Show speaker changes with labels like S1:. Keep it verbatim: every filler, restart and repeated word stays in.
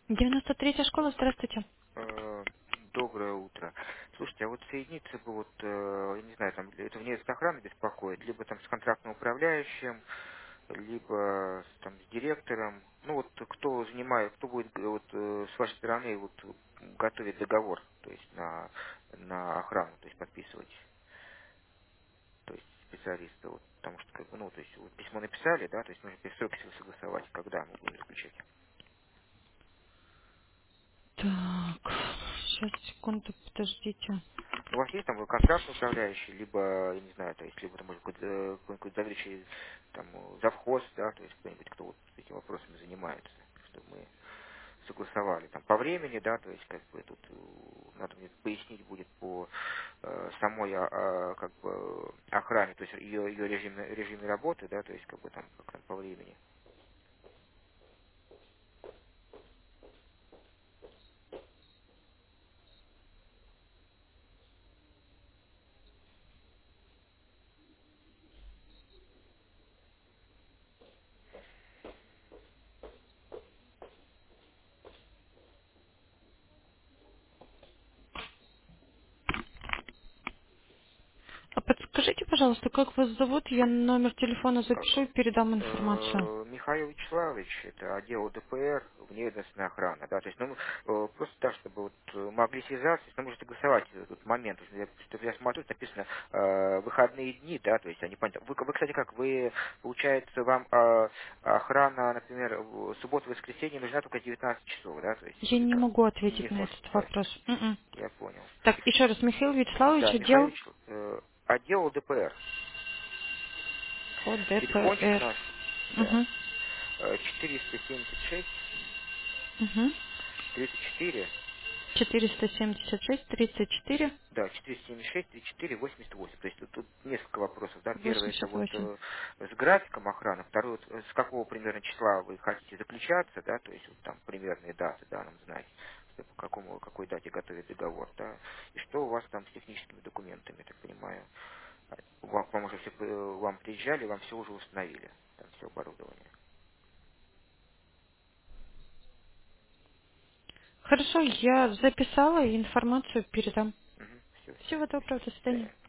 S1: девяносто третья школа, здравствуйте.
S2: Э, Доброе утро. Слушайте, а вот соединиться бы, вот, э, я не знаю, там, это внешняя охрана беспокоит, либо там с контрактным управляющим, либо с, там, с директором. Ну вот кто занимает, кто будет э, вот, э, с вашей стороны вот, готовить договор, то есть на, на охрану, то есть подписывать, то есть специалиста, вот, потому что, как бы, ну, то есть вот письмо написали, да, то есть нужно сроки согласовать, когда мы будем заключать.
S1: Так, сейчас, секунду, подождите.
S2: У вас есть там контрактный управляющий, либо, я не знаю, то есть, либо, там, может, какой-то э, какой-нибудь заведующий, там, э, завхоз, да, то есть, кто-нибудь, кто вот этими вопросами занимается, чтобы мы согласовали. Там, по времени, да, то есть, как бы, тут э, надо мне пояснить будет по э, самой, а, а, как бы, охране, то есть, ее, ее режим, режиме работы, да, то есть, как бы, там, как там по времени.
S1: А подскажите, пожалуйста, как вас зовут? Я номер телефона
S2: Как,
S1: запишу и передам информацию.
S2: э, Михаил Вячеславович, это отдел ДПР, вневедомственная охрана, да, то есть, ну, э, просто так, чтобы вот э, могли связаться, то есть, ну, можете согласовать этот момент, то есть, я, что я смотрю, тут написано э, выходные дни, да, то есть, они понятно. Вы, вы, кстати, как, вы, получается, вам э, охрана, например, в субботу, воскресенье нужна только девятнадцать часов, да, то есть,
S1: Я
S2: или
S1: не
S2: как?
S1: могу
S2: Не
S1: ответить на
S2: сможете
S1: этот
S2: сказать,
S1: вопрос. М-м.
S2: я понял.
S1: Так, еще раз, Михаил
S2: Да,
S1: Вячеславович,
S2: Михаил
S1: отдел
S2: Вячеслав, э, отдел ДПР,
S1: по
S2: телефончик
S1: ДПР.
S2: наш, да,
S1: Угу.
S2: э, четыреста семьдесят шесть
S1: Угу.
S2: тридцать четыре,
S1: четыреста семьдесят шесть тридцать четыре
S2: да, четыреста семьдесят шесть тридцать четыре восемьдесят восемь. То есть тут, тут несколько вопросов. Да. Первый это
S1: восемьдесят
S2: вот
S1: восемь.
S2: э, с графиком охраны, второй вот, э, с какого примерно числа вы хотите заключаться, да, то есть вот там примерные даты, да, нам знать, что по какому, какой дате готовить договор, да, и что у вас там с техническими документами, я так понимаю. А, Вам, вам уже все, э, вам приезжали, вам все уже установили, там все оборудование.
S1: Хорошо, я записала и информацию передам.
S2: Угу, все,
S1: Всего
S2: спасибо.
S1: доброго, до
S2: До свидания.
S1: свидания.